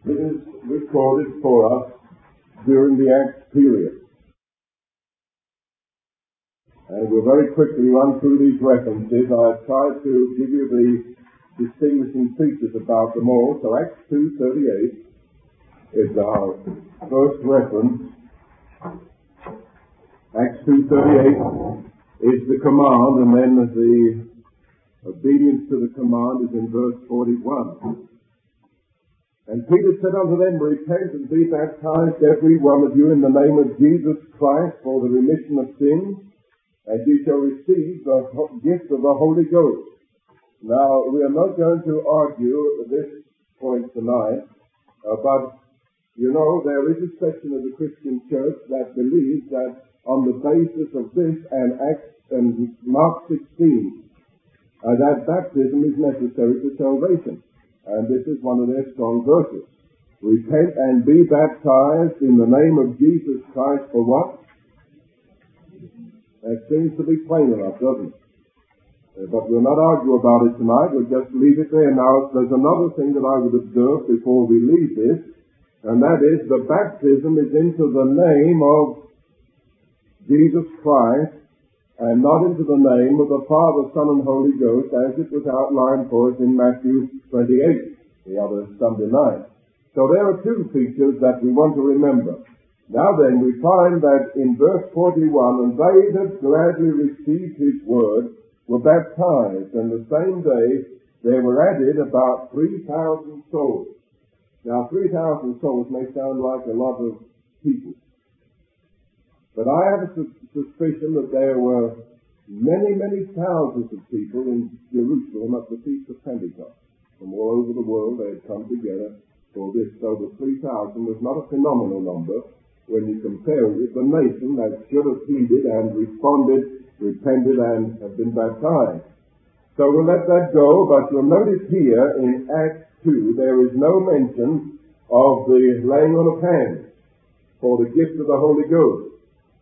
It is recorded for us during the Acts period. And we'll very quickly run through these references. I've tried to give you the distinguishing features about them all. So Acts 2:38 is our first reference. Acts 2:38 is the command, and then the obedience to the command is in verse 41. And Peter said unto them, Repent and be baptized every one of you in the name of Jesus Christ for the remission of sins, and you shall receive the gift of the Holy Ghost. Now, we are not going to argue this point tonight, but you know, there is a section of the Christian church that believes that on the basis of this and Acts and Mark 16, that baptism is necessary for salvation. And this is one of their strong verses. Repent and be baptized in the name of Jesus Christ for what? That seems to be plain enough, doesn't it? But we'll not argue about it tonight. We'll just leave it there. Now, there's another thing that I would observe before we leave this, and that is the baptism is into the name of Jesus Christ, and not into the name of the Father, Son, and Holy Ghost, as it was outlined for us in Matthew 28, the other Sunday night. So there are two features that we want to remember. Now then, we find that in verse 41, and they that gladly received his word were baptized, and the same day there were added about 3,000 souls. Now, 3,000 souls may sound like a lot of people. But I have a suspicion that there were many, many thousands of people in Jerusalem at the Feast of Pentecost. From all over the world they had come together for this. So the 3,000 was not a phenomenal number when you compare it with the nation that should have heeded and responded, repented, and have been baptized. So we'll let that go, but you'll notice here in Acts 2 there is no mention of the laying on of hands for the gift of the Holy Ghost.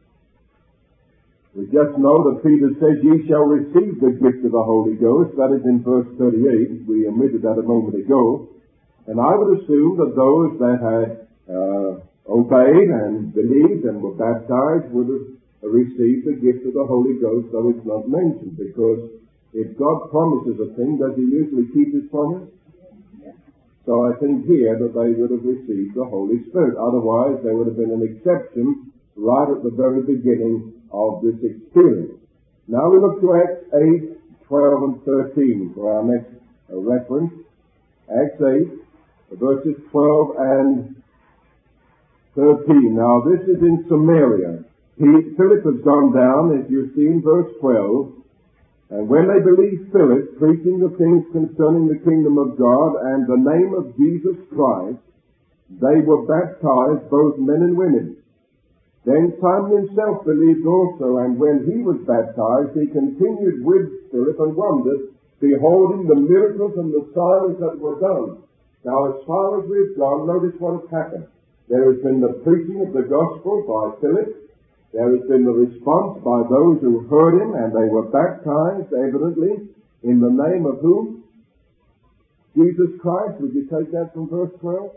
We just know that Peter says, Ye shall receive the gift of the Holy Ghost. That is in verse 38. We omitted that a moment ago. And I would assume that those that had obeyed and believed and were baptized would have received the gift of the Holy Ghost, though it's not mentioned. Because if God promises a thing, does He usually keep His promise? So I think here that they would have received the Holy Spirit. Otherwise, there would have been an exception right at the very beginning of this experience. Now we look to Acts 8, 12 and 13 for our next reference. Acts 8, verses 12 and 13. Now this is in Samaria. Philip has gone down, as you see in verse 12, and when they believed Philip, preaching the things concerning the kingdom of God and the name of Jesus Christ, they were baptized, both men and women. Then Simon himself believed also, and when he was baptized, he continued with Philip and wondered, beholding the miracles and the signs that were done. Now, as far as we've gone, notice what has happened. There has been the preaching of the gospel by Philip. There has been the response by those who heard him, and they were baptized, evidently, in the name of whom? Jesus Christ. Would you take that from verse 12?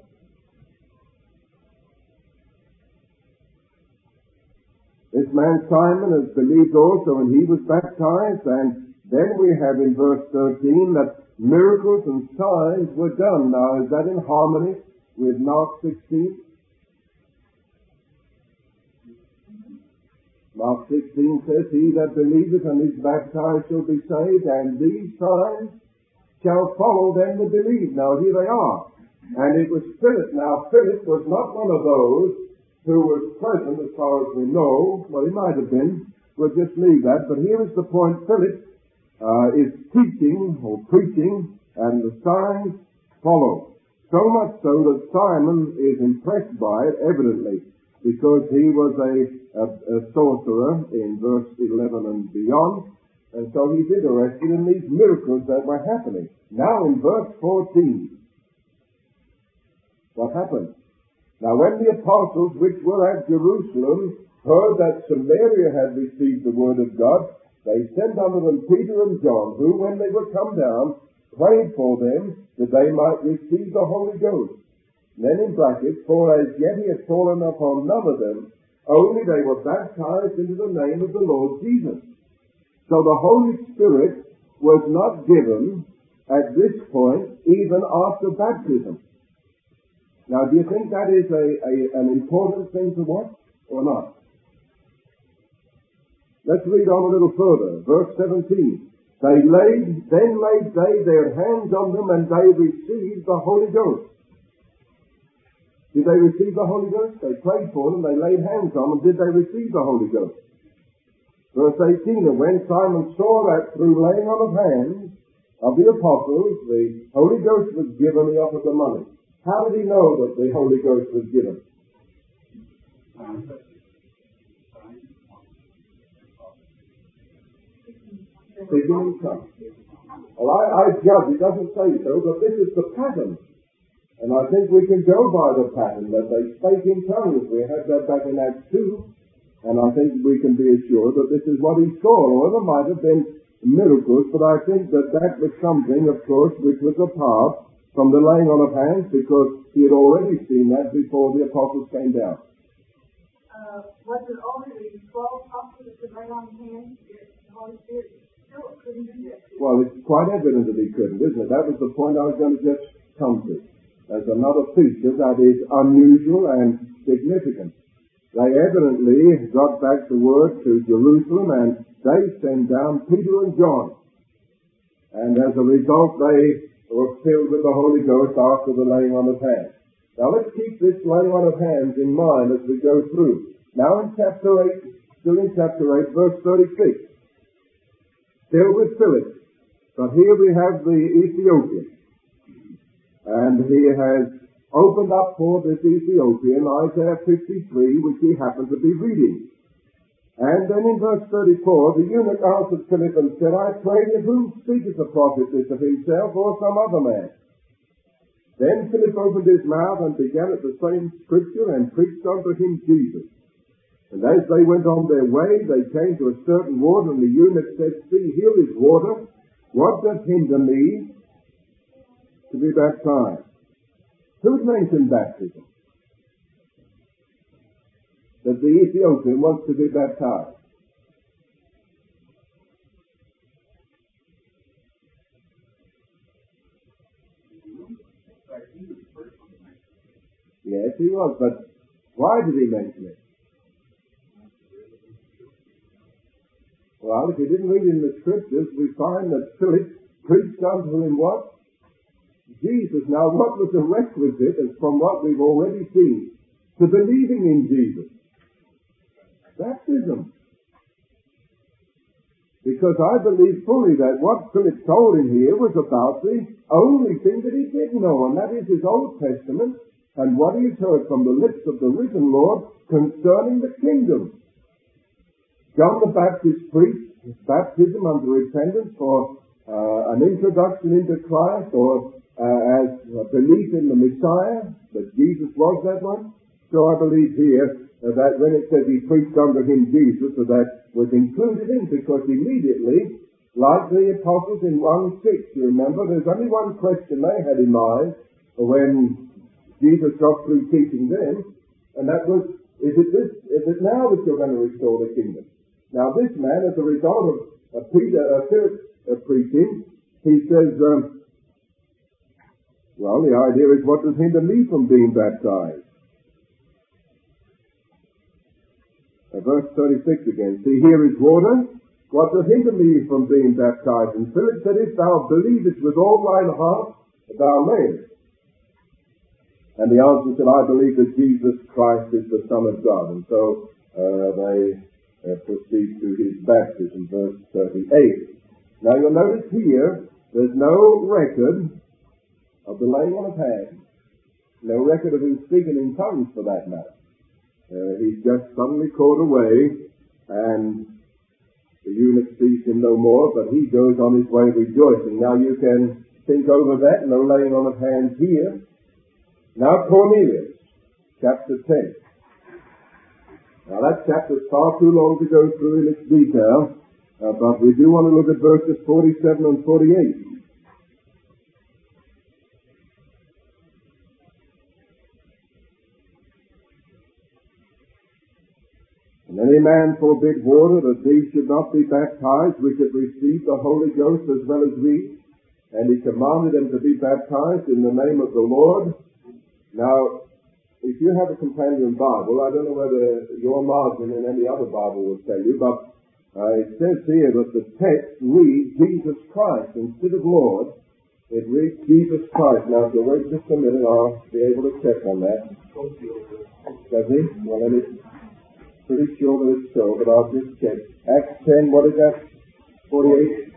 This man Simon has believed also, and he was baptized. And then we have in verse 13 that miracles and signs were done. Now, is that in harmony with Mark 16? Mark 16 says, He that believeth and is baptized shall be saved, and these signs shall follow them that believe. Now, here they are. And it was Philip. Now, Philip was not one of those who was present, as far as we know. Well, he might have been. We'll just leave that. But here is the point. Philip is teaching or preaching, and the signs follow. So much so that Simon is impressed by it, evidently, because he was a sorcerer in verse 11 and beyond. And so he's interested in these miracles that were happening. Now in verse 14, what happened? Now when the apostles which were at Jerusalem heard that Samaria had received the word of God, they sent unto them Peter and John, who, when they were come down, prayed for them that they might receive the Holy Ghost. Then in brackets, for as yet he had fallen upon none of them, only they were baptized into the name of the Lord Jesus. So the Holy Spirit was not given at this point, even after baptism. Now, do you think that is an important thing to watch or not? Let's read on a little further. Verse 17. Then laid they their hands on them, and they received the Holy Ghost. Did they receive the Holy Ghost? They prayed for them, they laid hands on them. Did they receive the Holy Ghost? Verse 18, and when Simon saw that through laying on of hands of the apostles, the Holy Ghost was given, he offered the money. How did he know that the Holy Ghost was given? Speaking in tongues. Well, I judge, it doesn't say so, but this is the pattern. And I think we can go by the pattern that they spake in tongues. We had that back in Acts 2. And I think we can be assured that this is what he saw. Or there might have been miracles, but I think that that was something, of course, which was apart from the laying on of hands, because he had already seen that before the apostles came down. Was it only the 12 apostles that could lay on hands? The Holy Spirit still couldn't do that. Well, it's quite evident that he couldn't, isn't it? That was the point I was going to just come to. There's another feature that is unusual and significant. They evidently got back the word to Jerusalem, and they sent down Peter and John. And as a result, they were filled with the Holy Ghost after the laying on of hands. Now let's keep this laying on of hands in mind as we go through. Now in chapter 8, still in chapter 8, verse 36. Still with Philip. But here we have the Ethiopian. And he has opened up for this Ethiopian Isaiah 53, which he happened to be reading. And then in verse 34, the eunuch answered Philip and said, I pray you, whom speaketh the prophet this, of himself or some other man? Then Philip opened his mouth and began at the same scripture and preached unto him Jesus. And as they went on their way, they came to a certain water, and the eunuch said, See, here is water. What doth hinder me to be baptized? Who mentioned baptism? That the Ethiopian wants to be baptized. Yes, he was, but why did he mention it? Well, if you didn't read in the scriptures, we find that Philip preached unto him what? Jesus. Now, what was the requisite, as from what we've already seen, to believing in Jesus? Baptism. Because I believe fully that what Philip told him here was about the only thing that he did know, and that is his Old Testament and what he's heard from the lips of the risen Lord concerning the kingdom. John the Baptist preached baptism unto repentance for an introduction into Christ, or as belief in the Messiah, that Jesus was that one. So I believe here that when it says he preached unto him Jesus, that was included in, because immediately, like the apostles in 1:6, you remember, there's only one question they had in mind when Jesus got through teaching them, and that was, is it now that you're going to restore the kingdom? Now this man, as a result of Philip preaching, he says, well, the idea is, what does hinder me from being baptized? Verse 36 again. See, here is water. What does hinder me from being baptized? And Philip said, if thou believest with all thine heart, thou mayest. And the answer said, I believe that Jesus Christ is the Son of God. And so they proceed to his baptism. Verse 38. Now you'll notice here, there's no record of the laying on of hands. No record of him speaking in tongues, for that matter. He's just suddenly caught away, and the eunuch sees him no more, but he goes on his way rejoicing. Now you can think over that, no laying on of hands here. Now Cornelius, chapter 10. Now that chapter's far too long to go through in its detail, but we do want to look at verses 47 and 48. any man forbid water, that these should not be baptized, which have received the Holy Ghost as well as we. And he commanded them to be baptized in the name of the Lord. Now, if you have a companion Bible, I don't know whether your margin in any other Bible will tell you, but it says here that the text reads Jesus Christ instead of Lord. It reads Jesus Christ. Now, if you wait just a minute, I'll be able to check on that. Does he? Well, then it's pretty sure that it's so, but I'll just check. Acts 10, what is that? 48?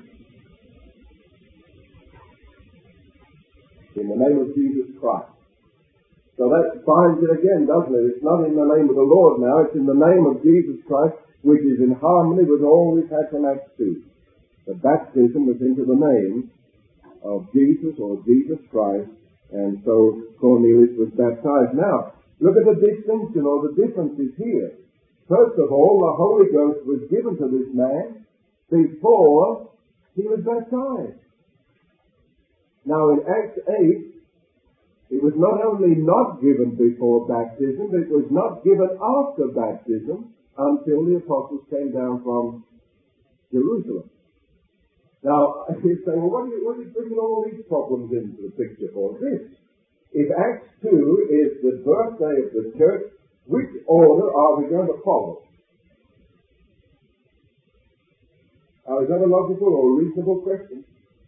In the name of Jesus Christ. So that finds it again, doesn't it? It's not in the name of the Lord now, it's in the name of Jesus Christ, which is in harmony with all we've had from Acts 2. The baptism was into the name of Jesus or Jesus Christ, and so Cornelius was baptized. Now, look at the distinction or the differences here. First of all, the Holy Ghost was given to this man before he was baptized. Now, in Acts 8, it was not only not given before baptism, but it was not given after baptism until the apostles came down from Jerusalem. Now, you say, well, what are you bringing all these problems into the picture for? This. If Acts 2 is the birthday of the church, which order are we going to follow? Is that a logical or reasonable question?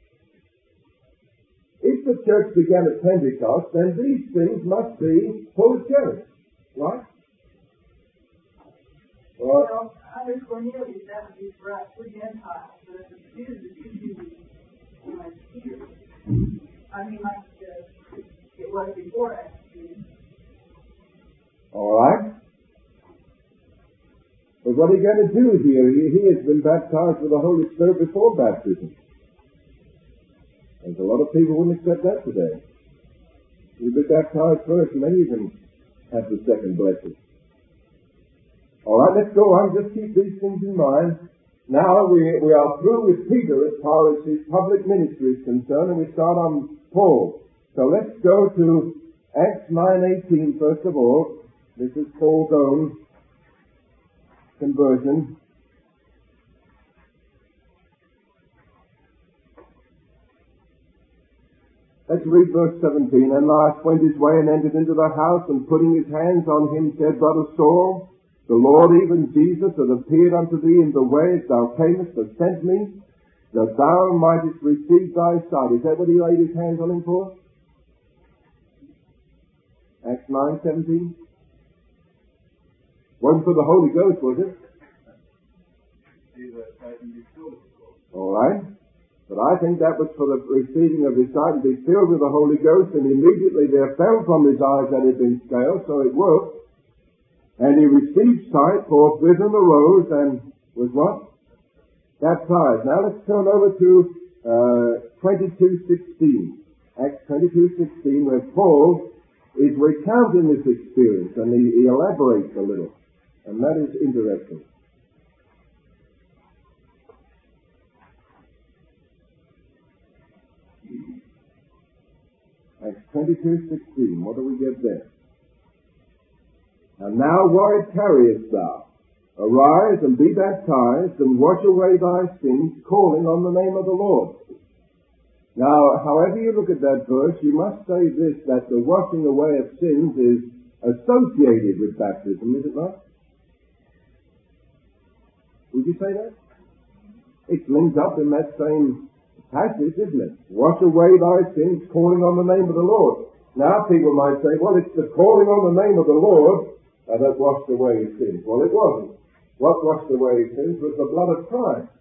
If the church began at Pentecost, then these things must be full of church, right? Well, under Cornelius, that would be for Gentiles, but if the Jews, it should be Peter. I mean, like it was before Acts 2. All right. But what are you going to do here? He has been baptized with the Holy Spirit before baptism. There's a lot of people who wouldn't accept that today. You'll be baptized first, and then you can have the second blessing. All right, let's go on. Just keep these things in mind. Now we are through with Peter as far as his public ministry is concerned, and we start on Paul. So let's go to Acts 9:18 first of all. This is Paul's own conversion. Let's read verse 17. And Ananias went his way and entered into the house, and putting his hands on him said, Brother Saul, the Lord, even Jesus, that appeared unto thee in the way as thou camest, has sent me, that thou mightest receive thy sight. Is that what he laid his hands on him for? Acts 9:17. Wasn't for the Holy Ghost, was it? All right. But I think that was for the receiving of his sight, and be filled with the Holy Ghost, and immediately there fell from his eyes that had been scaled, so it worked. And he received sight, forthwith and arose, and was what? Baptized. Now let's turn over to 22:16. Acts 22:16, where Paul is recounting this experience, and he elaborates a little. And that is interesting. Acts 22:16. What do we get there? And now why tarriest thou? Arise and be baptized, and wash away thy sins, calling on the name of the Lord. Now, however you look at that verse, you must say this, that the washing away of sins is associated with baptism, is it not? Would you say that? It's linked up in that same passage, isn't it? Wash away thy sins, calling on the name of the Lord. Now people might say, well, it's the calling on the name of the Lord that washed away his sins. Well, it wasn't. What washed away his sins was the blood of Christ.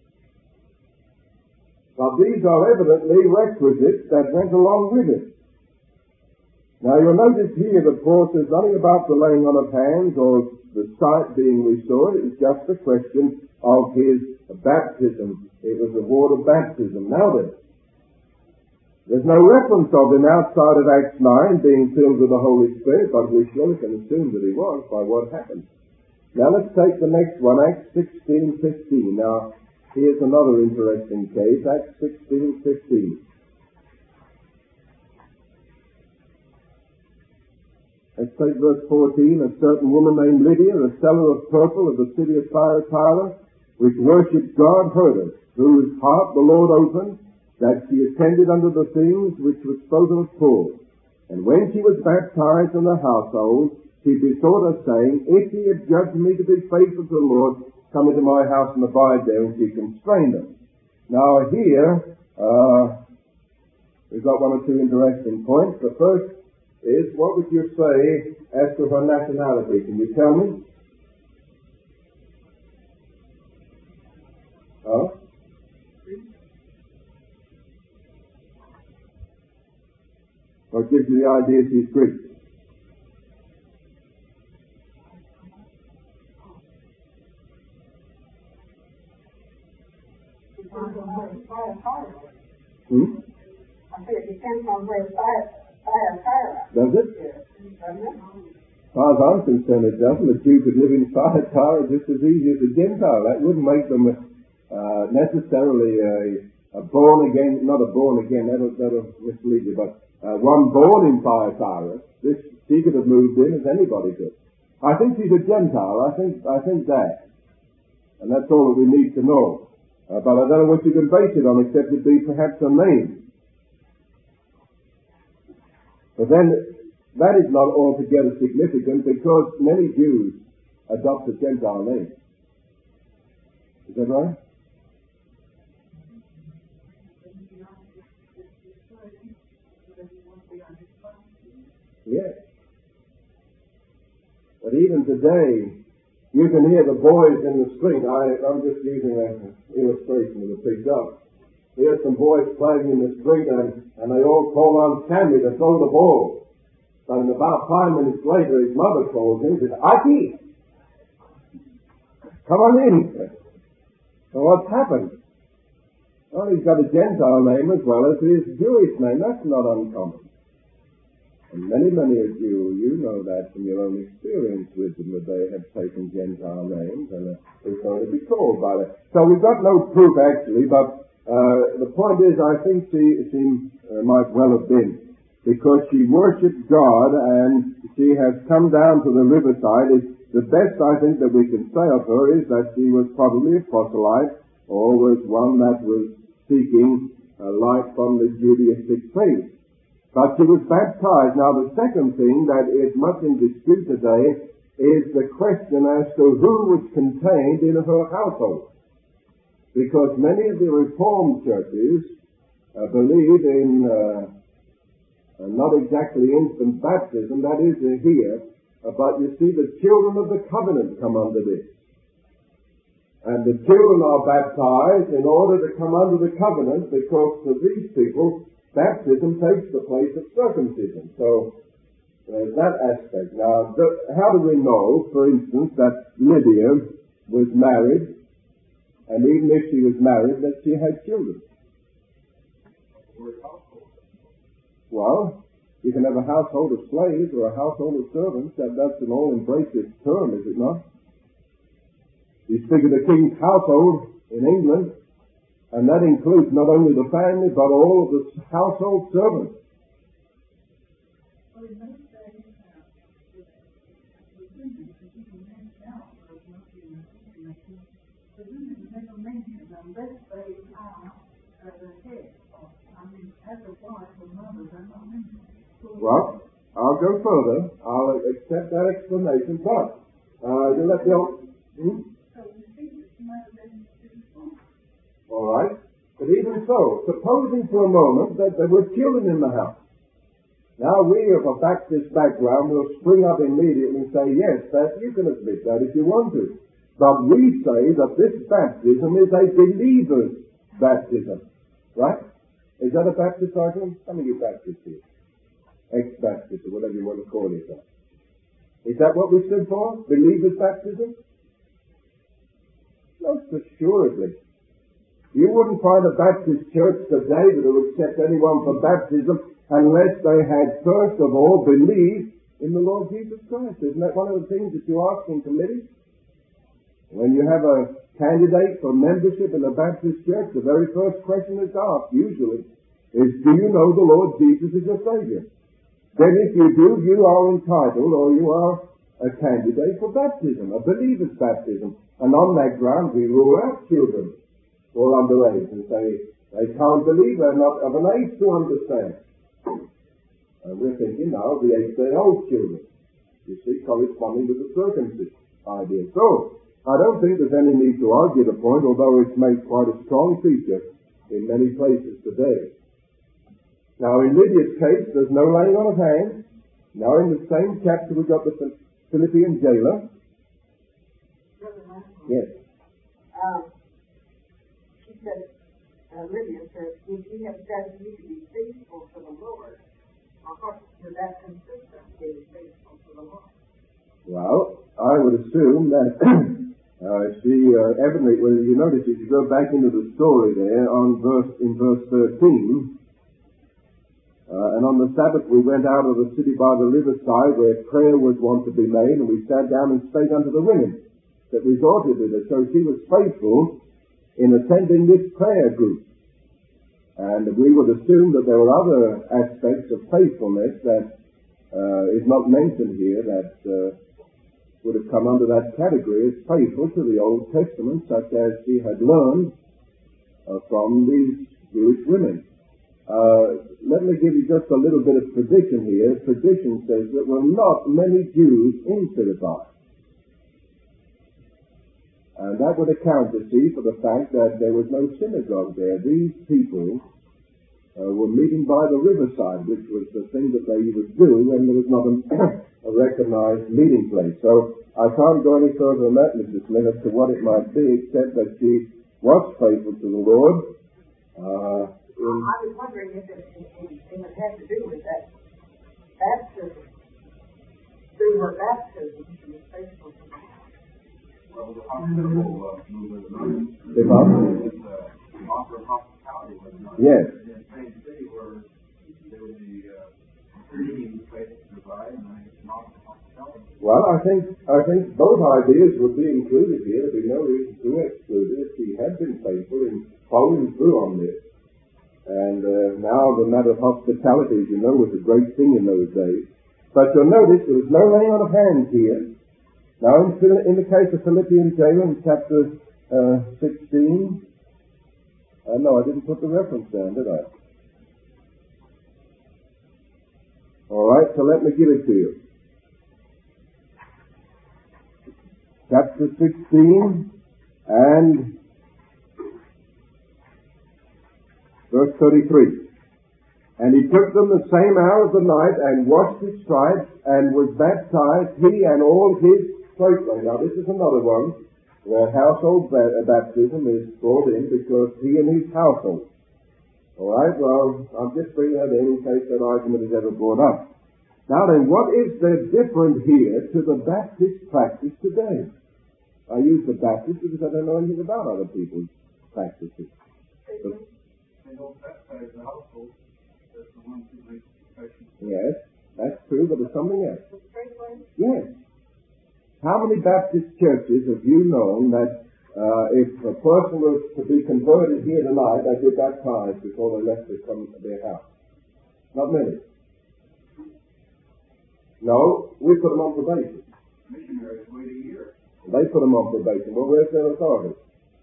But these are evidently requisites that went along with it. Now you'll notice here that Paul says nothing about the laying on of hands or the sight being restored. It was just a question of his baptism. It was the water baptism. Now then, there's no reference of him outside of Acts 9 being filled with the Holy Spirit, but we surely can assume that he was by what happened. Now let's take the next one, Acts 16:15. Now, here's another interesting case, Acts 16:15. Let's take verse 14. A certain woman named Lydia, a seller of purple of the city of Thyatira, which worshipped God, heard us, whose heart the Lord opened, that she attended unto the things which were spoken of Paul. And when she was baptized in the household, she besought us, saying, If ye have judged me to be faithful to the Lord, come into my house and abide there. And she constrained them. Now here, we've got one or two interesting points. The first is, what would you say as to her nationality? Can you tell me? Huh? What gives you the idea she's Greek? I said it depends on where Thyatira. Does it? Yes. Doesn't it? As far as I'm concerned, it doesn't. A Jew could live in Thyatira just as easy as a Gentile. That wouldn't make them necessarily a born again, not a born again, that'll mislead you, but one born in Thyatira. She could have moved in as anybody could. I think she's a Gentile. I think that. And that's all that we need to know. But I don't know what you can base it on, except it be perhaps a name. But then, that is not altogether significant, because many Jews adopt a Gentile name. Is that right? Yes. But even today, you can hear the boys in the street. I'm just using an illustration to pick up. Here's some boys playing in the street, and they all call on Sammy to throw the ball. And about 5 minutes later, his mother calls him and says, Aki! Come on in. So what's happened? Well, he's got a Gentile name as well as his Jewish name. That's not uncommon. And many of you know that from your own experience with them, that they have taken Gentile names and are going to be called by that. So we've got no proof actually, but the point is, I think she might well have been, because she worshipped God and she has come down to the riverside. The best I think that we can say of her is that she was probably a proselyte, or was one that was seeking light from the Judaistic faith. But she was baptized. Now the second thing that is much in dispute today is the question as to who was contained in her household. Because many of the Reformed churches believe in not exactly instant baptism, that is here, but you see the children of the covenant come under this. And the children are baptized in order to come under the covenant, because for these people, baptism takes the place of circumcision. So, there's that aspect. Now, how do we know, for instance, that Lydia was married, and even if she was married, that she had children? Well, you can have a household of slaves or a household of servants. That's an all-embracing term, is it not? You speak of the king's household in England, and that includes not only the family, but all of the household servants. Well, in those days, the women, the people went out, but not in the situation, the women never mentioned unless they are the head. As a wife or mother, they're not mentioned. Well, I'll go further. I'll accept that explanation, but you let me on. So you think that she might have been wrong. All right. But even so, supposing for a moment that there were children in the house. Now we of a Baptist background will spring up immediately and say, yes, that you can admit that if you want to. But we say that this baptism is a believer's baptism. Right? Is that a Baptist argument? Some of you Baptists here. Ex-Baptist, or whatever you want to call yourself. Is that what we stood for? Believer's baptism? Most assuredly. You wouldn't find a Baptist church today that would accept anyone for baptism unless they had first of all believed in the Lord Jesus Christ. Isn't that one of the things that you ask in committee? When you have a candidate for membership in a Baptist church, the very first question that's asked, usually, is, do you know the Lord Jesus is your Savior? then if you do, you are entitled or you are a candidate for baptism, a believer's baptism. And on that ground we rule out children who are underage and say they can't believe, they're not of an age to understand. And we're thinking now of the 8-day-old children, you see, corresponding with the circumcision idea. So, I don't think there's any need to argue the point, although it's made quite a strong feature in many places today. Now, in Lydia's case, there's no laying on of hands. Now, in the same chapter, we've got the Philippian jailer. Yes. She said, Lydia said, if you have done you to be faithful to the Lord, of course, does that consist of being faithful to the Lord? Well, I would assume that she evidently, well, you notice if you go back into the story there in verse 13, and on the Sabbath we went out of the city by the riverside where prayer was wont to be made, and we sat down and spake unto the women that resorted to it. So she was faithful in attending this prayer group. And we would assume that there were other aspects of faithfulness that is not mentioned here that would have come under that category as faithful to the Old Testament, such as she had learned from these Jewish women. Let me give you just a little bit of tradition here. Tradition says that there were not many Jews in Philippi. And that would account, you see, for the fact that there was no synagogue there. These people were meeting by the riverside, which was the thing that they would do when there was not a recognized meeting place. So I can't go any further than that, Mrs. Smith, as to what it might be, except that she was faithful to the Lord. I was wondering if it would have to do with that baptism. Through her baptism, she was faithful to the Lord. Well, the hospitable movement offer of hospitality was not. Yes. In the same city where there would be meeting places to provide and offer hospitality. Well, I think both ideas would be included here. There'd be no reason to exclude it if she had been faithful in following through on this. And now the matter of hospitality, as you know, was a great thing in those days. But you'll notice there was no laying on of hands here. Now, in the case of Philippian jailer in chapter 16, no, I didn't put the reference down, did I? All right, so let me give it to you. Chapter 16 and verse 33. And he took them the same hour of the night and washed his stripes and was baptized, he and all his straightway. Now this is another one where household baptism is brought in because he and his household. All right, well, I'll just bring that in case that argument is ever brought up. Now then, what is there different here to the Baptist practice today? I use the Baptist because I don't know anything about other people's practices. They don't baptize the household. That's the ones who make confession. Yes, that's true, but there's something else. Yes. How many Baptist churches have you known that if a person was to be converted here tonight, they'd be baptized before they left their house? Not many. No, we put them on probation. Missionaries wait a year. They put them on probation. Well, where's their authority?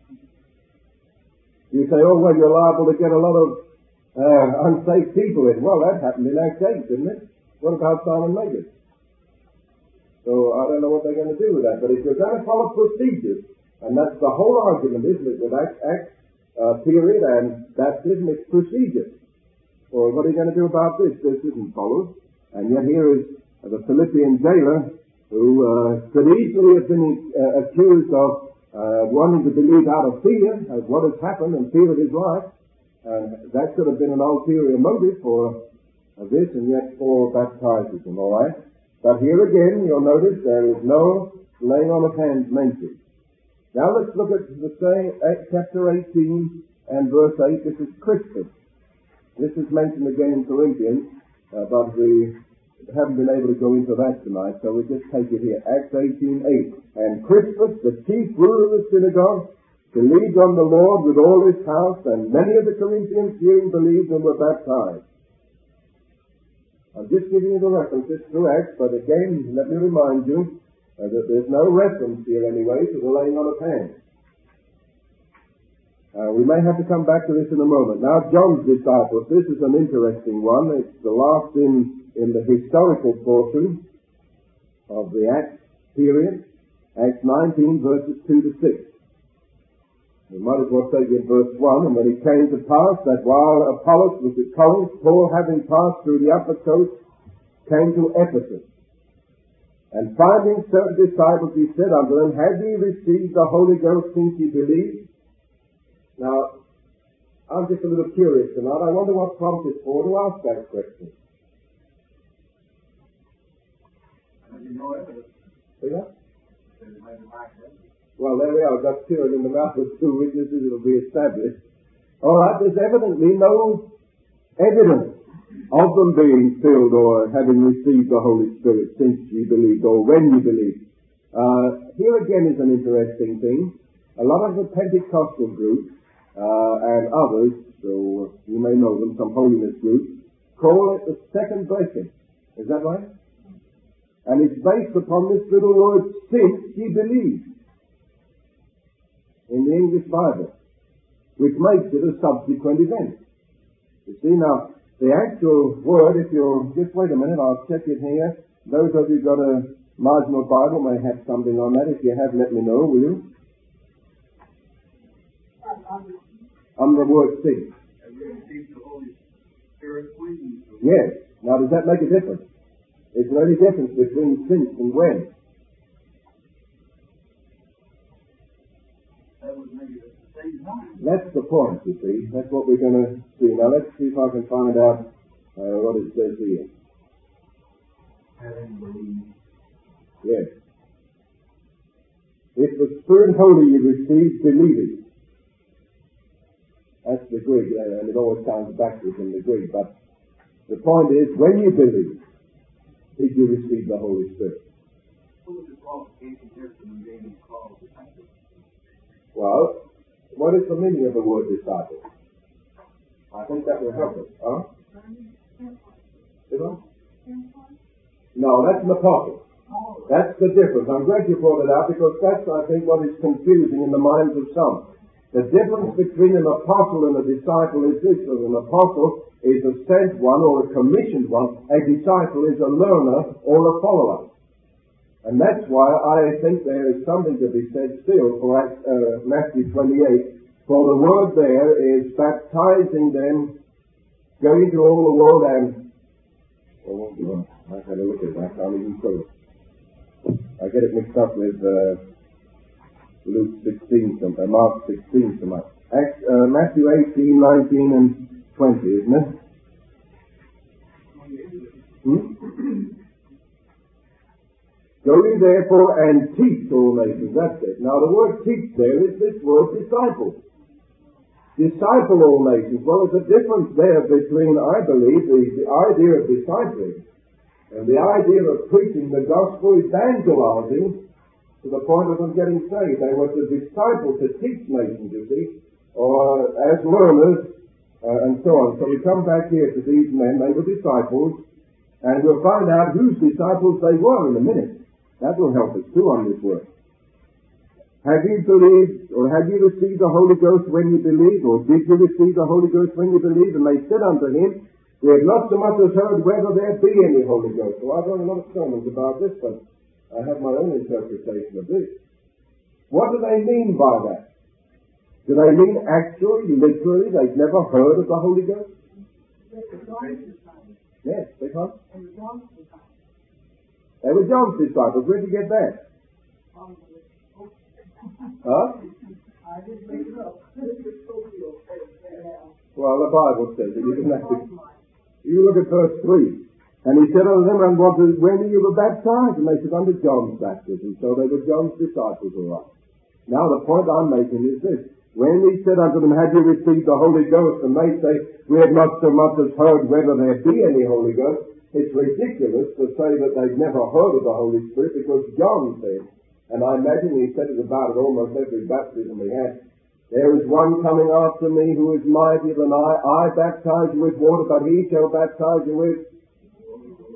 You say, oh, well, you're liable to get a lot of unsafe people in. Well, that happened in Acts 8, didn't it? What about Simon Magus? So I don't know what they're going to do with that. But if you're going to follow procedures, and that's the whole argument, isn't it, with Acts period and baptism, it's procedure. Well, what are you going to do about this? This isn't followed. And yet here is the Philippian jailer who could easily have been accused of wanting to believe out of fear of what has happened and fear of his life. And that could have been an ulterior motive for this, and yet Paul baptizes him, all right? But here again, you'll notice there is no laying on of hands mentioned. Now let's look at the same chapter 18 and verse 8. This is Crispus. This is mentioned again in Corinthians, but we haven't been able to go into that tonight, so we'll just take it here. Acts 18:8. And Crispus, the chief ruler of the synagogue, believed on the Lord with all his house, and many of the Corinthians hearing believed and were baptized. And I'm just giving you the references through Acts, but again, let me remind you that there's no reference here anyway to the laying on of hands. We may have to come back to this in a moment. Now, John's disciples, this is an interesting one. It's the last in the historical portion of the Acts period, Acts 19, verses 2 to 6. We might as well take it verse 1, and when it came to pass that while Apollos was at Corinth, Paul, having passed through the upper coast, came to Ephesus. And finding certain disciples, he said unto them, Have ye received the Holy Ghost since ye believed? Now, I'm just a little curious tonight. I wonder what prompted Paul to ask that question. There's no evidence. See that? There's no evidence. Well, there we are. Got two in the mouth of two witnesses. It'll be established. All right. There's evidently no evidence of them being filled or having received the Holy Spirit since you believed or when you believed. Here again is an interesting thing. A lot of the Pentecostal groups and others, so you may know them, some holiness groups, call it the second blessing. Is that right? And it's based upon this little word, since ye believed, in the English Bible, which makes it a subsequent event. You see, now, the actual word, if you'll just wait a minute, I'll check it here. Those of you who've got a marginal Bible may have something on that. If you have, let me know, will you? On the word since. Have you received the Holy Spirit when? Yes. Now, does that make a difference? Is there any difference between since and when? That would make it at the same time. That's the point, you see. That's what we're going to see. Now, let's see if I can find out what it says here. Having believed. Yes. If the Spirit Holy you receive, believing. That's the Greek, and it always sounds backwards in the Greek. But the point is, when you believe, did you receive the Holy Spirit? What was the qualification here for them being called disciples? Well, what is the meaning of the word disciple? I think that will help us. Huh? No, that's an apostle. That's the difference. I'm glad you brought it out because that's, I think, what is confusing in the minds of some. The difference between an apostle and a disciple is this. An apostle is a sent one or a commissioned one. A disciple is a learner or a follower. And that's why I think there is something to be said still for Matthew 28. For the word there is baptizing them, going to all the world and... Oh, I've had a look at that. I'll even show it. I get it mixed up with Luke 16, Mark 16 tonight. Matthew 18, 19 and 20, isn't it? Go ye therefore and teach all nations. That's it. Now the word teach there is this word disciple. Disciple all nations. Well, there's a difference there between, I believe, the idea of discipling and the idea of preaching the gospel, evangelizing, to the point of them getting saved. They were to disciple, to teach nations, you see, or as learners, and so on. So we come back here to these men. They were disciples, and we'll find out whose disciples they were in a minute. That will help us too on this work. Have you believed, or have you received the Holy Ghost when you believed, or did you receive the Holy Ghost when you believed? And they said unto him, We have not so much as heard whether there be any Holy Ghost. So I've done a lot of sermons about this, but I have my own interpretation of this. What do they mean by that? Do they mean actually, literally, they've never heard of the Holy Ghost? Yes, they can't. They were John's disciples. Where'd you get that? Huh? Well, the Bible says it. You didn't have to. You look at verse 3. And he said unto them, when you were baptized? And they said, unto John's baptism. So they were John's disciples, all right. Now the point I'm making is this. When he said unto them, have you received the Holy Ghost? And they say, we have not so much as heard whether there be any Holy Ghost. It's ridiculous to say that they've never heard of the Holy Spirit, because John said, and I imagine he said it about it almost every baptism he had, there is one coming after me who is mightier than I. I baptize you with water, but he shall baptize you with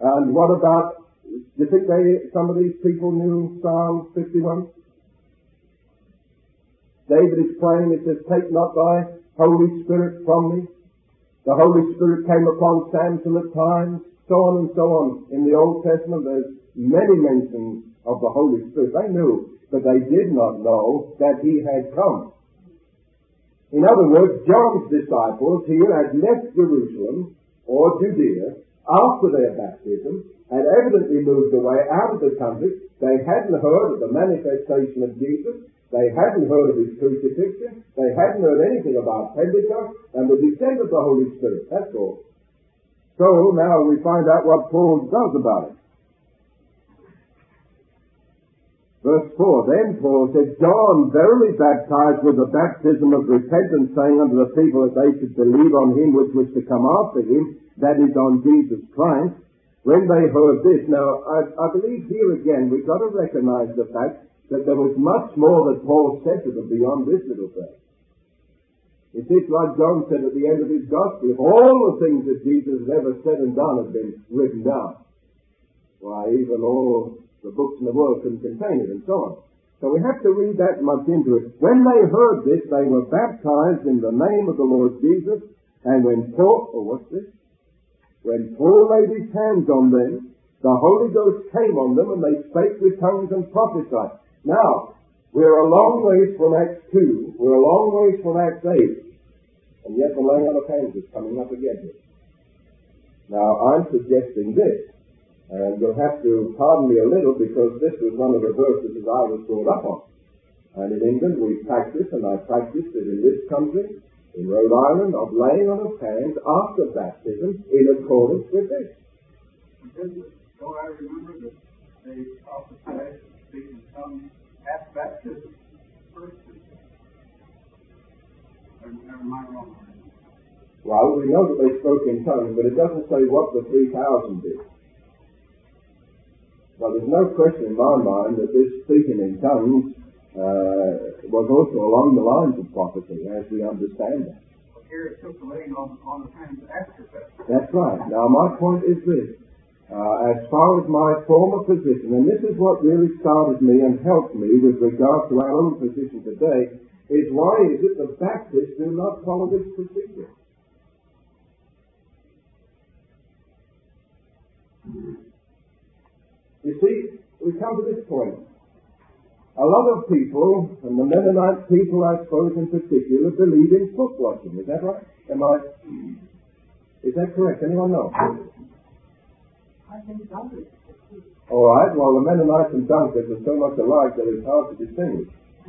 And what about, do you think some of these people knew Psalm 51? David is praying, it says, take not thy Holy Spirit from me. The Holy Spirit came upon Samson at times, so on and so on. In the Old Testament there's many mentions of the Holy Spirit. They knew, but they did not know that He had come. In other words, John's disciples here had left Jerusalem or Judea after their baptism, had evidently moved away out of the country. They hadn't heard of the manifestation of Jesus. They hadn't heard of His crucifixion. They hadn't heard anything about Pentecost and the descent of the Holy Spirit. That's all. So now we find out what Paul does about it. Verse 4, then Paul said, John verily baptized with the baptism of repentance, saying unto the people that they should believe on Him which was to come after Him, that is, on Jesus Christ. When they heard this, now I believe here again we've got to recognize the fact that there was much more that Paul said to them beyond this little thing. It's like John said at the end of his gospel, if all the things that Jesus has ever said and done had been written down, why, even all the books in the world couldn't contain it, and so on. So we have to read that much into it. When they heard this, they were baptized in the name of the Lord Jesus, and when Paul laid his hands on them, the Holy Ghost came on them, and they spake with tongues and prophesied. Now, we're a long ways from Acts 2, we're a long ways from Acts 8, and yet the laying on of hands is coming up again here. Now, I'm suggesting this, and you'll have to pardon me a little, because this was one of the verses that I was brought up on. And in England we practice, and I practiced it in this country, in Rhode Island, of laying on of hands after baptism in accordance with this. So I remember that they prophesied speaking in tongues at baptism first. Or am I wrong? Well, we know that they spoke in tongues, but it doesn't say what the 3,000 did. Well, there's no question in my mind that this speaking in tongues was also along the lines of prophecy, as we understand that. Here it took the laying on the hands after that. That's right. Now, my point is this. As far as my former position, and this is what really started me and helped me with regard to our own position today, is why is it the Baptists do not follow this procedure? You see, we come to this point. A lot of people, and the Mennonite people, I suppose in particular, believe in foot washing. Is that right? Is that correct? Anyone know? I think Dunkers. All right. Well, the Mennonites and Dunkers are so much alike that it's hard to distinguish.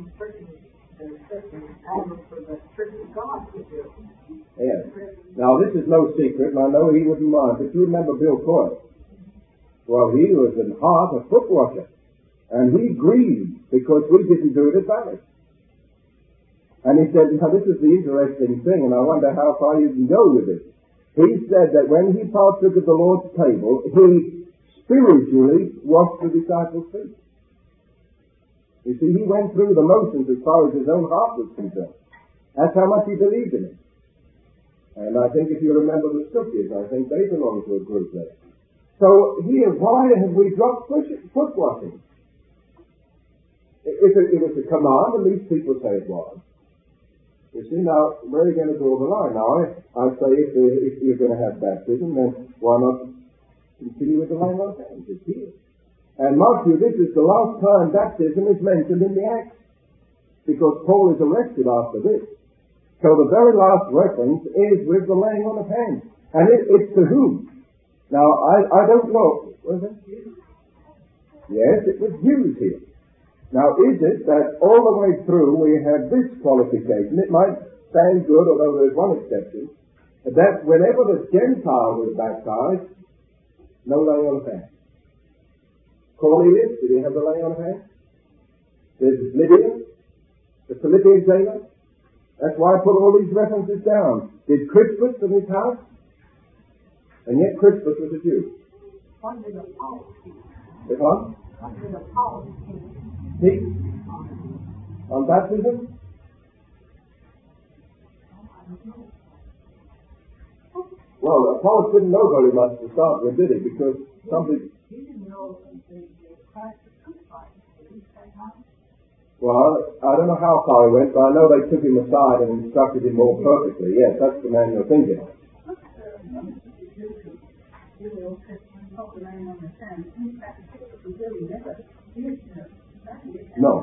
Yes. Now, this is no secret, and I know he wouldn't mind, but you remember Bill Coyle. Well, he was in heart a foot washer. And he grieved because we didn't do it at Valley. And he said, now this is the interesting thing, and I wonder how far you can go with it. He said that when he partook of the Lord's table, he spiritually washed the disciples' feet. You see, he went through the motions as far as his own heart was concerned. That's how much he believed in it. And I think if you remember the scriptures, I think they belong to a group there. So here, why have we dropped foot washing? If it was a command, and these people say it was. You see, now, where are you going to draw the line? Now, I say if you're going to have baptism, then why not continue with the laying on of hands? It's here. And mark you, this is the last time baptism is mentioned in the Acts, because Paul is arrested after this. So the very last reference is with the laying on of hands. And it's to whom? Now, I don't know. Was it Jews? Yes, it was Jews here. Now, is it that all the way through we have this qualification? It might stand good, although there's one exception, that whenever the Gentile was baptized, no laying on of hands. Cornelius, did he have the laying on of hands? There's Lydia, the Philippian jailer. That's why I put all these references down. Did Crispus in his house? And yet Crispus was a Jew. One did Apollos. Which one? One did Apollos. See? On baptism? Well, Apollos didn't know very much to start with, did he? Because somebody... He didn't know the Christ was crucified. Did he say how? Well, I don't know how far he went, but I know they took him aside and instructed him more perfectly. Yes, that's the man you're thinking of. No.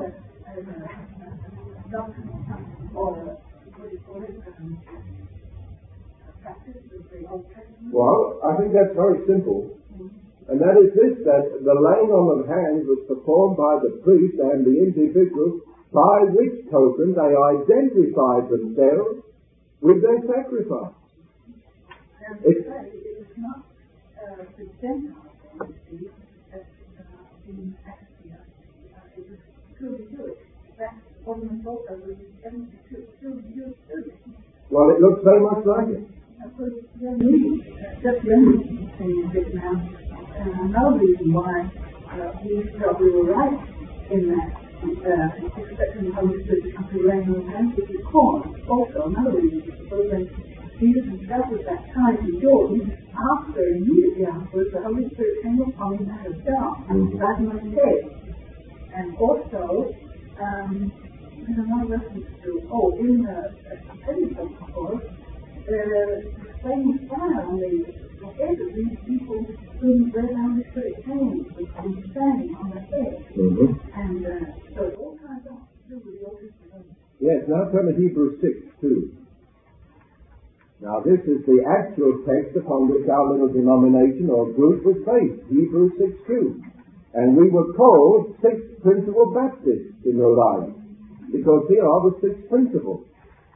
Well, I think that's very simple. And that is this, that the laying on of hands was performed by the priest and the individual, by which token they identified themselves with their sacrifice. It was not the Gentile identity that in Acts, it was truly Jewish. That almost also was truly Jewish too. Well, it looks very much like it. Of course, just limited to it now. Another reason why we felt we were right in that expecting the Holy Spirit to come to laying on hands, which is cause. Also, another reason is when Jesus himself was baptized in Jordan, immediately afterwards, the Holy Spirit came upon him as a dove and sat him on his head. And also, there's another reference to, in the Pentecost, of course, flaming fire on the head of these people whom the Holy Spirit came and standing on the head. Mm-hmm. And so all kinds of to do with the Old Testament. Yes, now turn to Hebrews 6:2. Now this is the actual text upon which our little denomination or group was based, Hebrews 6:2. And we were called six principal Baptists in Rhode Island, because here are the six principles.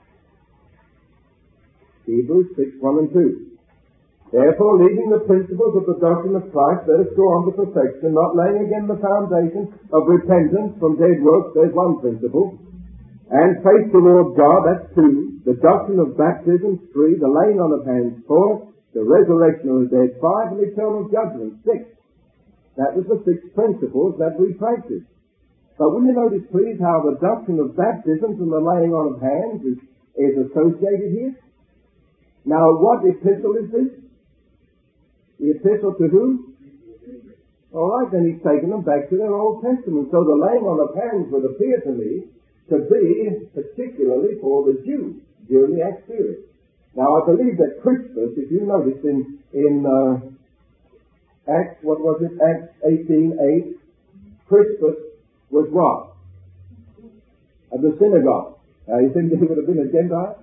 Hebrews 6:1 and 2. Therefore, leaving the principles of the doctrine of Christ, let us go on to perfection, not laying again the foundation of repentance from dead works, there's one principle, and faith toward God, that's 2, the doctrine of baptism, 3, the laying on of hands, 4, the resurrection of the dead, 5, and eternal judgment, 6. That was the 6 principles that we practiced. But will you notice, please, how the doctrine of baptisms and the laying on of hands is associated here? Now, what epistle is this? The epistle to who? All right, then he's taken them back to their Old Testament. So the laying on of hands would appear to me to be particularly for the Jews during the Acts period. Now, I believe that Crispus, if you notice in Acts, what was it? Acts 18:8, Crispus was what? Of the synagogue. You think he would have been a Gentile?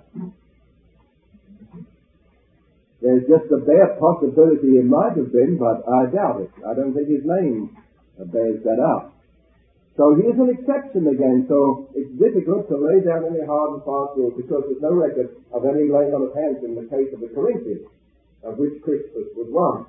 There's just a bare possibility it might have been, but I doubt it. I don't think his name bears that out. So here's an exception again, so it's difficult to lay down any hard and fast rule because there's no record of any laying on of hands in the case of the Corinthians, of which Crispus was one.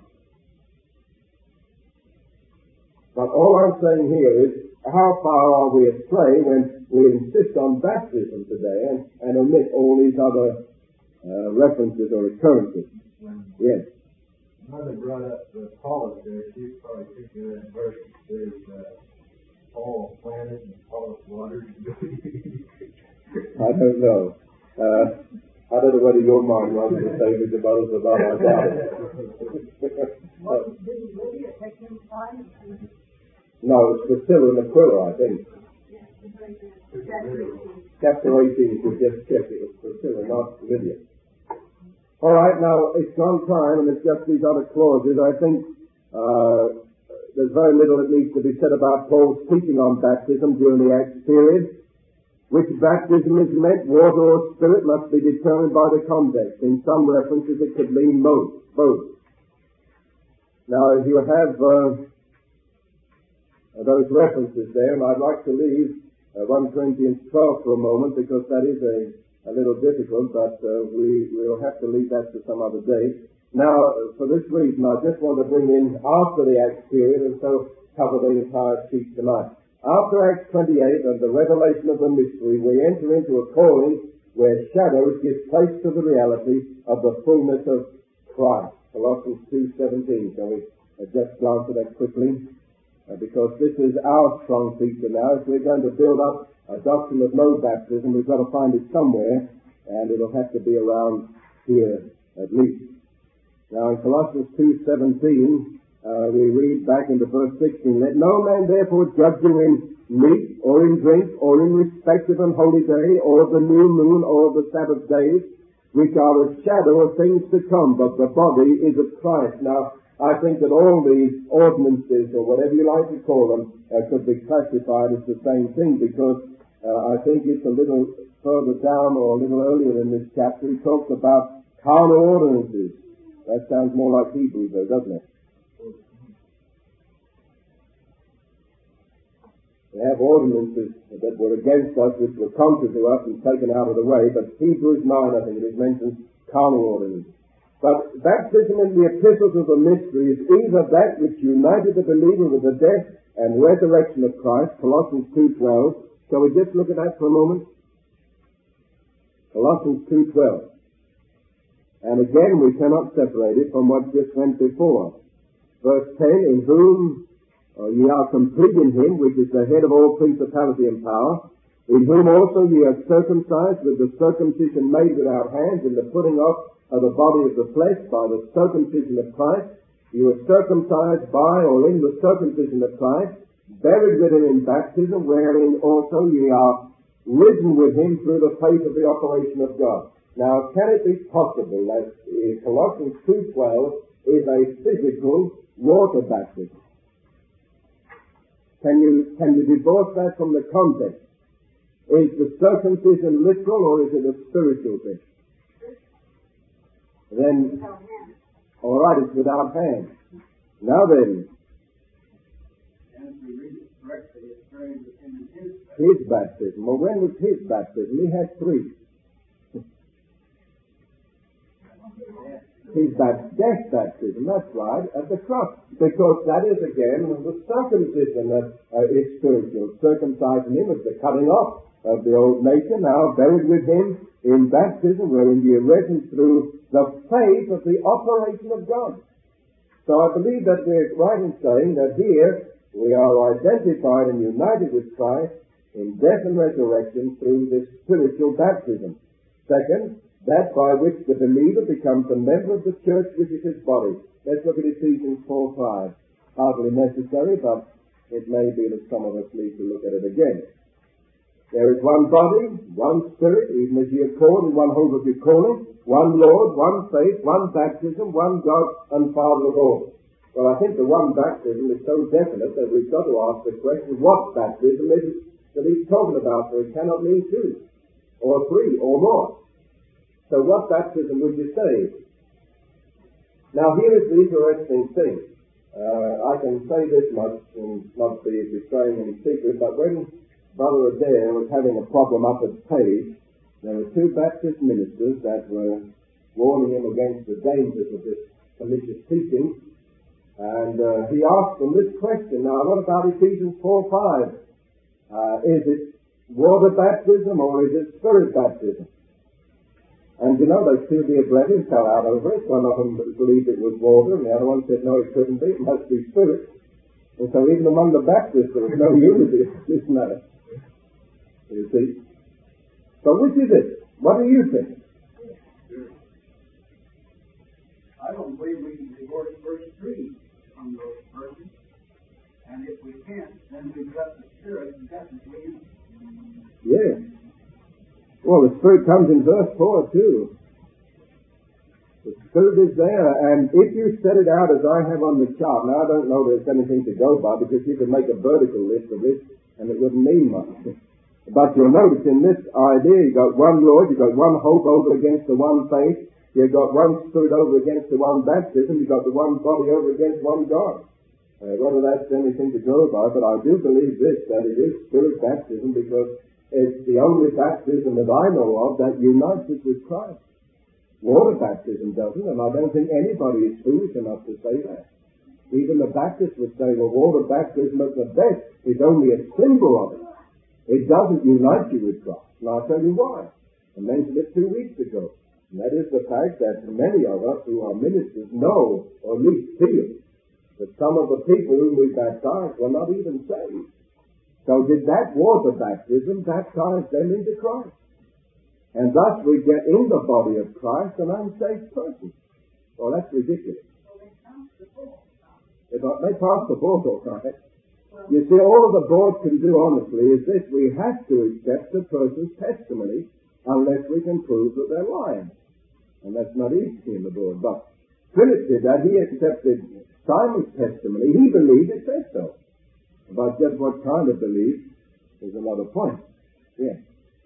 But all I'm saying here is, how far are we astray when we insist on baptism today and omit all these other references or occurrences? Yes. Mother brought up the Apollos there. She's probably thinking that verse there's Paul planted and Apollos watered. I don't know. I don't know whether your mind runs the same as the mother's or not. I doubt it. Didn't Lydia take him time? No, it's Priscilla and Aquila, I think. Chapter 18, if you just check it, it's Priscilla, not Lydia. All right, now, it's gone time, and it's just these other clauses. I think there's very little that needs to be said about Paul's teaching on baptism during the Acts period. Which baptism is meant, water or spirit, must be determined by the context. In some references, it could mean both. Now, if you have those references there, and I'd like to leave 1 Corinthians 12 for a moment, because that is a little difficult, but we'll have to leave that to some other day. Now, for this reason, I just want to bring in after the Acts period, and so cover the entire sheet tonight. After Acts 28 and the revelation of the mystery, we enter into a calling where shadows give place to the reality of the fullness of Christ. Colossians 2:17. Shall we just glance at that quickly? Because this is our strong feature now. If we're going to build up a doctrine of no baptism, we've got to find it somewhere, and it'll have to be around here at least. Now in Colossians 2:17, we read back into verse 16, "Let no man therefore judge you in meat, or in drink, or in respect of an holy day, or of the new moon, or of the Sabbath days, which are a shadow of things to come, but the body is of Christ." Now, I think that all these ordinances, or whatever you like to call them, could be classified as the same thing, because I think it's a little further down, or a little earlier in this chapter, he talks about carnal ordinances. That sounds more like Hebrews, though, doesn't it? We have ordinances that were against us, which were contrary to us and taken out of the way, but Hebrews 9, I think it is, mentions carnal ordinances. But baptism in the epistles of the mystery is either that which united the believer with the death and resurrection of Christ, Colossians 2:12. Shall we just look at that for a moment? Colossians 2:12. And again, we cannot separate it from what just went before. Verse 10, "In whom ye are complete in him, which is the head of all principality and power, in whom also ye are circumcised with the circumcision made without hands, in the putting off of the body of the flesh by the circumcision of Christ. You were circumcised by or in the circumcision of Christ, buried with him in baptism, wherein also ye are risen with him through the faith of the operation of God." Now, can it be possible that Colossians 2:12 is a physical water baptism? Can you divorce that from the context? Is the circumcision literal, or is it a spiritual thing? Then, all right, it's without hands. Now then, And if we read it correctly, it's very in his baptism. Well, when was his baptism? He had three. His death baptism, that's right, at the cross. Because that is again the circumcision that is spiritual. Circumcising him is the cutting off of the old nature, now buried with him in baptism, wherein ye are risen through the faith of the operation of God. So I believe that we're right in saying that here we are identified and united with Christ in death and resurrection through this spiritual baptism. Second, that by which the believer becomes a member of the church, which is his body. Let's look at Ephesians 4:5. Hardly necessary, but it may be that some of us need to look at it again. There is one body, one spirit, even as ye are called in one hope of your calling, one Lord, one faith, one baptism, one God and Father of all. Well, I think the one baptism is so definite that we've got to ask the question, what baptism is it that he's talking about? For it cannot mean two, or three, or more. So what baptism would you say? Now here is the interesting thing. I can say this much and not be betraying any secret, but when Brother Adair was having a problem up at Page, there were two Baptist ministers that were warning him against the dangers of this pernicious teaching, and he asked them this question. Now, what about Ephesians 4:5? Is it water baptism or is it spirit baptism? And you know, they still be a brethren fell out over it. One of them believed it was water, and the other one said, no, it couldn't be, it must be spirit. And so even among the Baptists, there was no unity in this matter. You see? So which is it? What do you think? I don't believe we can divorce verse 3 from those persons. And if we can't, then we've got the Spirit definitely in us. Yes. Well, the Spirit comes in verse 4 too. The Spirit is there, and if you set it out as I have on the chart, now I don't know there's anything to go by, because you could make a vertical list of this, and it wouldn't mean much. But you'll notice in this idea, you've got one Lord, you've got one hope over against the one faith, you've got one Spirit over against the one baptism, you've got the one body over against one God. Whether that's anything to go by, but I do believe this, that it is Spirit baptism, because it's the only baptism that I know of that unites us with Christ. Water baptism doesn't, and I don't think anybody is foolish enough to say that. Even the Baptists would say, well, water baptism at the best is only a symbol of it. It doesn't unite you with Christ. And I'll tell you why. I mentioned it 2 weeks ago. And that is the fact that many of us who are ministers know, or at least feel, that some of the people whom we baptized were not even saved. So did that water baptism baptize them into Christ? And thus we get in the body of Christ an unsaved person. Well, that's ridiculous. So they pass the board. They pass the board, all right. You see, all the board can do, honestly, is this. We have to accept the person's testimony unless we can prove that they're lying. And that's not easy in the board. But Philip did that. He accepted Simon's testimony. He believed it said so. But just what kind of belief is another point. Yes.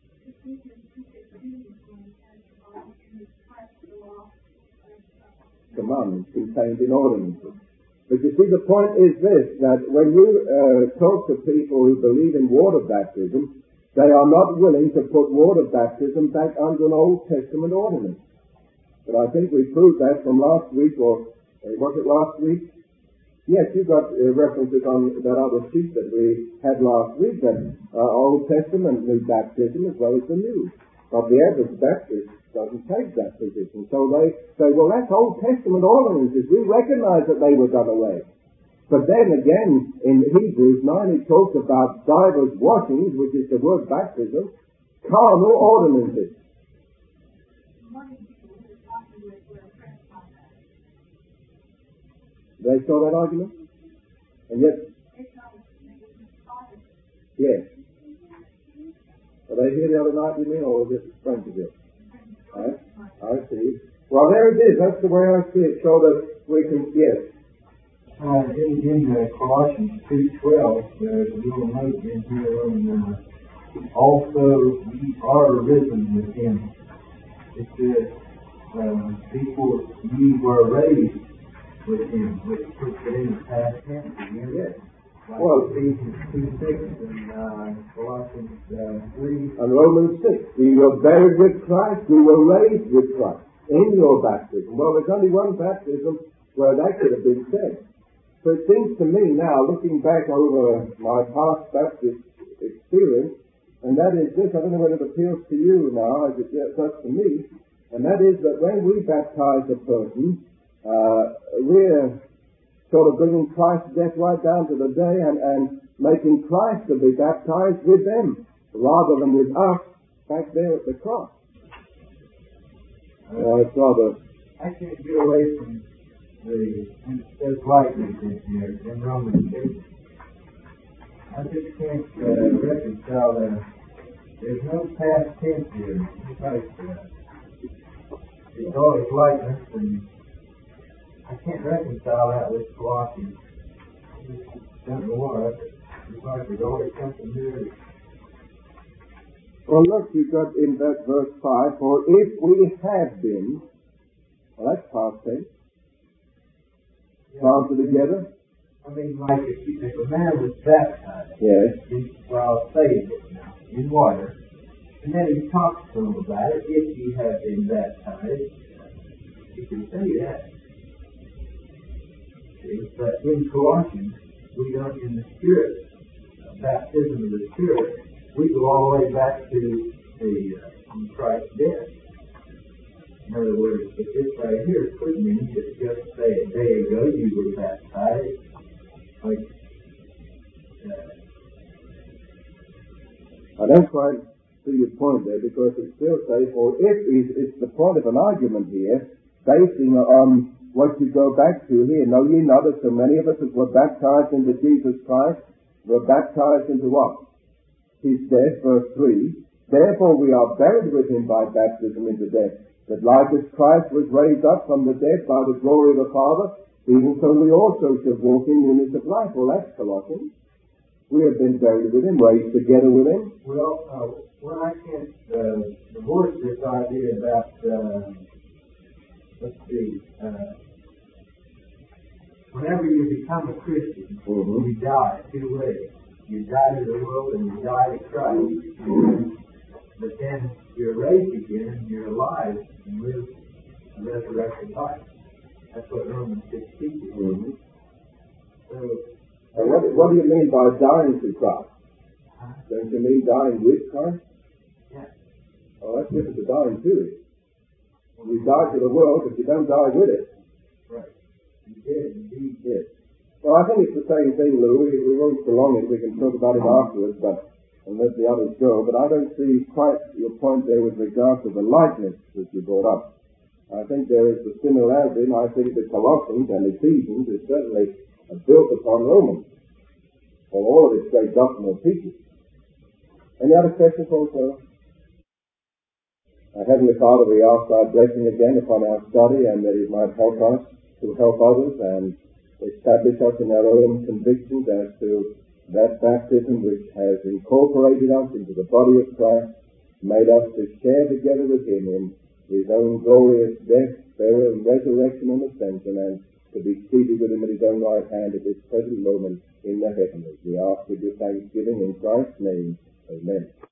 Commandments contained in ordinances. But you see, the point is this, that when you talk to people who believe in water baptism, they are not willing to put water baptism back under an Old Testament ordinance. But I think we proved that from last week, or was it last week? Yes, you got references on that other sheet that we had last week, that Old Testament new baptism as well as the New. But the average Baptist doesn't take that position. So they say, well, that's Old Testament ordinances. We recognize that they were done away. But then again, in Hebrews 9, it talks about divers washings, which is the word baptism, carnal ordinances. They saw that argument? And yet, yes. Were they here the other night, you mean, or was it Springfield? I see. Well, there it is. That's the way I see it, so that we can, yes. In Colossians 2:12, there's a little note in here on also ye are risen with him. It says, before ye were raised with him, which puts it in the past tense again. Yes. Like Well, Ephesians 2:6 and Colossians 3. And Romans 6, we were buried with Christ, we were raised with Christ in your baptism. Well, there's only one baptism where that could have been said. So it seems to me now, looking back over my past Baptist experience, and that is this, I don't know whether it appeals to you now, as it does to me, and that is that when we baptize a person, we're sort of bringing Christ's death right down to the day and making Christ to be baptized with them, rather than with us back there at the cross. It's rather... I can't get away from there's likeness in here in Romans 6. I just can't reconcile that. There's no past tense here. It's always likeness, and I can't reconcile that with Colossians. I just don't know why. It's like there's always something there. Well, look, you've got in that verse 5, for if we have been, well, that's past tense, planted together. I mean, like if a man was baptized, yes, well, saved in water, and then he talks to him about it, if you have been baptized, you can say that. See? But in Colossians, we don't, in the Spirit, baptism of the Spirit, we go all the way back to the Christ's death. In other words, if this right here could mean that just say a day ago you were baptized, like I don't quite see your point there, because it still says, or if it's the point of an argument here, basing on what you go back to here. Know ye not that so many of us as were baptized into Jesus Christ were baptized into what? His death, verse 3. Therefore we are buried with him by baptism into death, that like as Christ was raised up from the dead by the glory of the Father, even so we also shall walk in newness of life. Well, that's Colossians. We have been buried with him, raised together with him. Well, I can't divorce this idea about, whenever you become a Christian, you die two ways. You die to the world and you die to Christ. But then you're raised again and you're alive and live a resurrected life. That's what Romans 6 teaches. So, what do you mean by dying to Christ? Don't you mean dying with Christ? Yeah. Oh, that's different to dying to it. You die to the world, but you don't die with it. Right. You did, indeed. Yes. Well, I think it's the same thing, Lou. We won't prolong it. We can talk about it afterwards, but and let the others go. But I don't see quite your point there with regard to the likeness that you brought up. I think there is a similarity, and I think that Colossians and Ephesians is certainly built upon Romans for all of its great doctrinal teachings. Any other questions also? Heavenly Father, we ask thy blessing again upon our study, and that it might help us to help others and establish us in our own convictions as to that baptism which has incorporated us into the body of Christ, made us to share together with him in his own glorious death, burial, and resurrection and ascension, and to be seated with him at his own right hand at this present moment in the heavenlies. We ask with your thanksgiving in Christ's name. Amen.